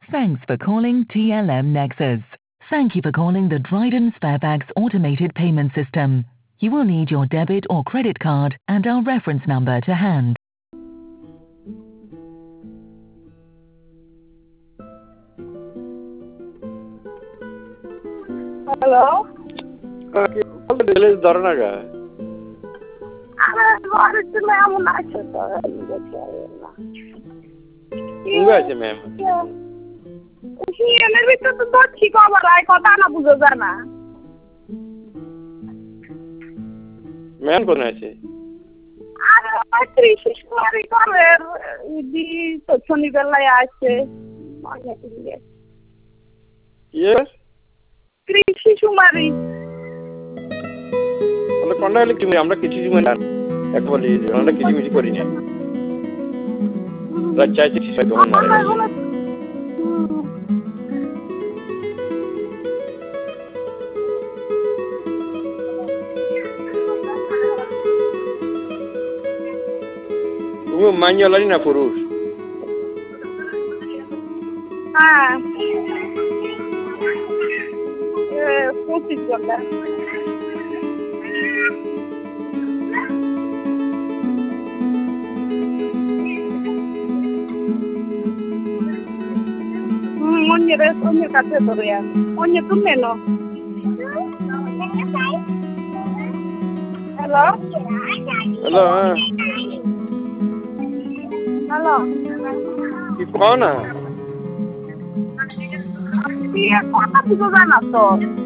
Thanks for calling TLM Nexus. Thank you for calling the Dryden Sparebags automated payment system. You will need your debit or credit card and our reference number to hand. Hello? ধরনাগা আরে ঘরে ছিল এমন আছে তো আছে ma'am এর ভিতরে তো দচ্ছি খবর হয় কথা না বুঝো জানা ম্যাম কোন আছে আরে কৃষি কুমারী করে দি তো শনিবেলায় আসছে ইয়ে কৃষি কুমারী আমরা কোনটা হলে কি আমরা কিছু না এক বলি আমরা কিছু মিছি করি না রাজ্জাইতে কেমন মারে তুমি মাইয়ালারি না পুরুষ হ্যাঁ 25 ঘন্টা ogni categoria, ogni tu meno. Hello? Hello. Hello. Chi buona? Sì, è qua, ti cosa